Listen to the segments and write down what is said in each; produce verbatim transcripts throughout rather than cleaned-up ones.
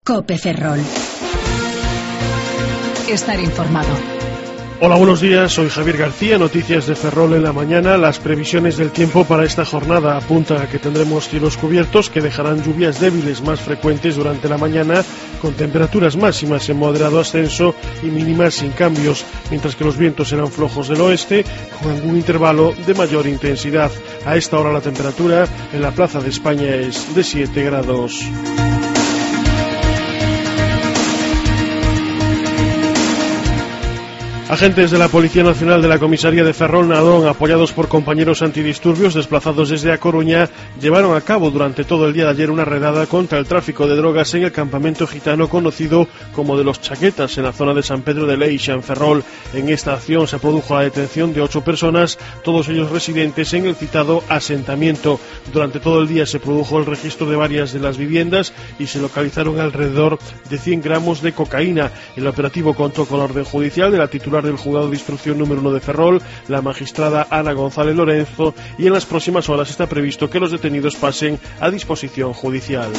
COPE Ferrol. Estar informado. Hola, buenos días, soy Javier García, noticias de Ferrol en la mañana. Las previsiones del tiempo para esta jornada apuntan a que tendremos cielos cubiertos que dejarán lluvias débiles más frecuentes durante la mañana, con temperaturas máximas en moderado ascenso y mínimas sin cambios, mientras que los vientos serán flojos del oeste, con algún intervalo de mayor intensidad. A esta hora la temperatura en la Plaza de España es de siete grados. Agentes de la Policía Nacional de la Comisaría de Ferrol Nadón, apoyados por compañeros antidisturbios desplazados desde A Coruña, llevaron a cabo durante todo el día de ayer una redada contra el tráfico de drogas en el campamento gitano conocido como de los Chaquetas, en la zona de San Pedro de Leixa, en Ferrol. En esta acción se produjo la detención de ocho personas, todos ellos residentes en el citado asentamiento. Durante todo el día se produjo el registro de varias de las viviendas y se localizaron alrededor de cien gramos de cocaína. El operativo contó con orden judicial de la titular del Juzgado de Instrucción número uno de Ferrol, la magistrada Ana González Lorenzo, y en las próximas horas está previsto que los detenidos pasen a disposición judicial.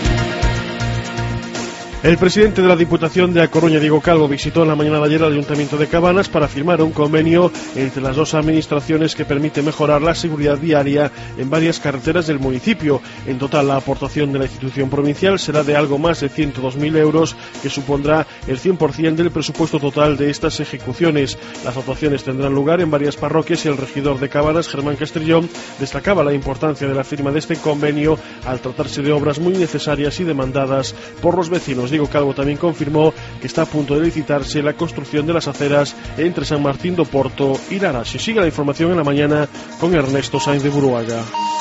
El presidente de la Diputación de A Coruña, Diego Calvo, visitó en la mañana de ayer el Ayuntamiento de Cabanas para firmar un convenio entre las dos administraciones que permite mejorar la seguridad viaria en varias carreteras del municipio. En total, la aportación de la institución provincial será de algo más de ciento dos mil euros, que supondrá el cien por ciento del presupuesto total de estas ejecuciones. Las actuaciones tendrán lugar en varias parroquias y el regidor de Cabanas, Germán Castrillón, destacaba la importancia de la firma de este convenio al tratarse de obras muy necesarias y demandadas por los vecinos. Diego Calvo también confirmó que está a punto de licitarse la construcción de las aceras entre San Martín do Porto y Laraxe. Sigue la información en la mañana con Ernesto Sainz de Buruaga.